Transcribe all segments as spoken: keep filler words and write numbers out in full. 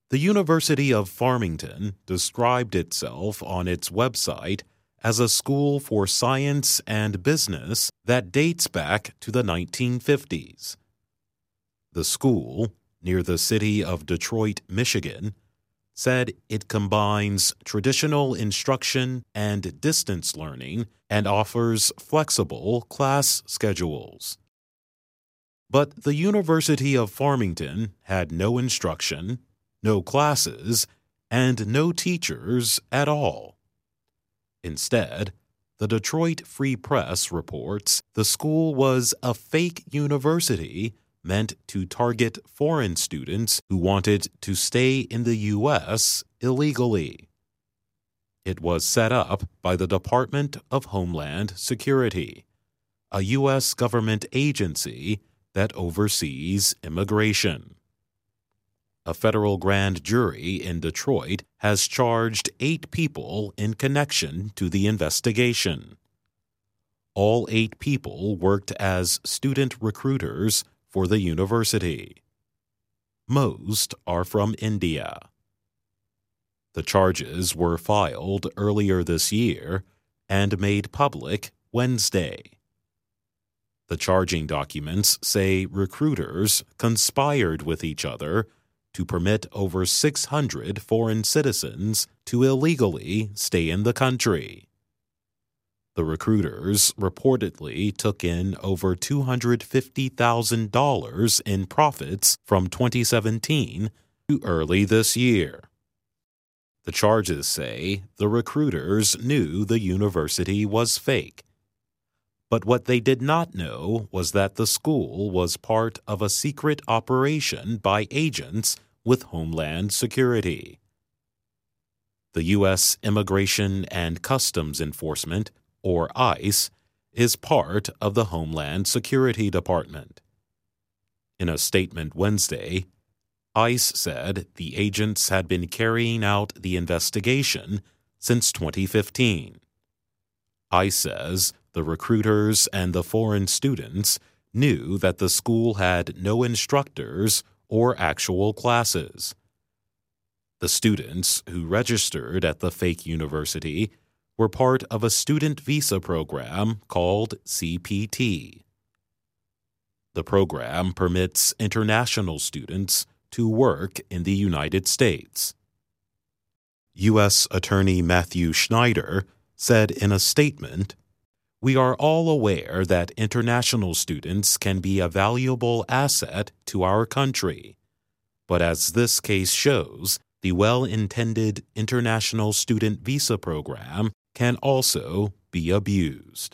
The University of Farmington described itself on its website as a school for science and business that dates back to the nineteen fifties. The school, near the city of Detroit, Michigan, said it combines traditional instruction and distance learning and offers flexible class schedules. But the University of Farmington had no instruction, no classes, and no teachers at all. Instead, the Detroit Free Press reports the school was a fake university meant to target foreign students who wanted to stay in the U S illegally. It was set up by the Department of Homeland Security, a U S government agency that oversees immigration. A federal grand jury in Detroit has charged eight people in connection to the investigation. All eight people worked as student recruiters for the university. Most are from India. The charges were filed earlier this year and made public Wednesday. The charging documents say recruiters conspired with each other to permit over six hundred foreign citizens to illegally stay in the country. The recruiters reportedly took in over two hundred fifty thousand dollars in profits from twenty seventeen to early this year. The charges say the recruiters knew the university was fake. But what they did not know was that the school was part of a secret operation by agents with Homeland Security. The U S Immigration and Customs Enforcement, or ICE, is part of the Homeland Security Department. In a statement Wednesday, ICE said the agents had been carrying out the investigation since twenty fifteen. ICE says the recruiters and the foreign students knew that the school had no instructors or actual classes. The students who registered at the fake university were part of a student visa program called C P T. The program permits international students to work in the United States. U S Attorney Matthew Schneider said in a statement, "We are all aware that international students can be a valuable asset to our country, but as this case shows, the well-intended international student visa program can also be abused."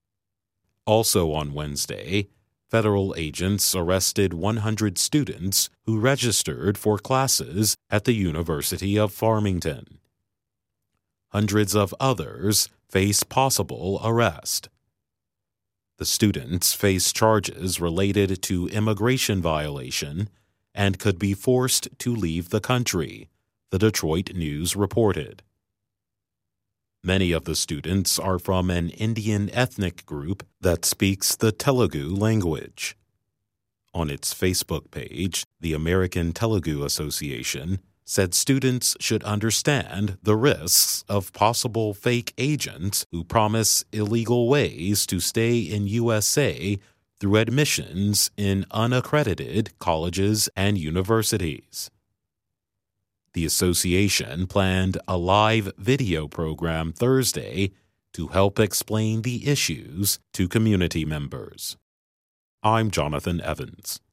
Also on Wednesday, federal agents arrested one hundred students who registered for classes at the University of Farmington. Hundreds of others face possible arrest. The students face charges related to immigration violation and could be forced to leave the country, the Detroit News reported. Many of the students are from an Indian ethnic group that speaks the Telugu language. On its Facebook page, the American Telugu Association said students should understand the risks of possible fake agents who promise illegal ways to stay in U S A through admissions in unaccredited colleges and universities. The association planned a live video program Thursday to help explain the issues to community members. I'm Jonathan Evans.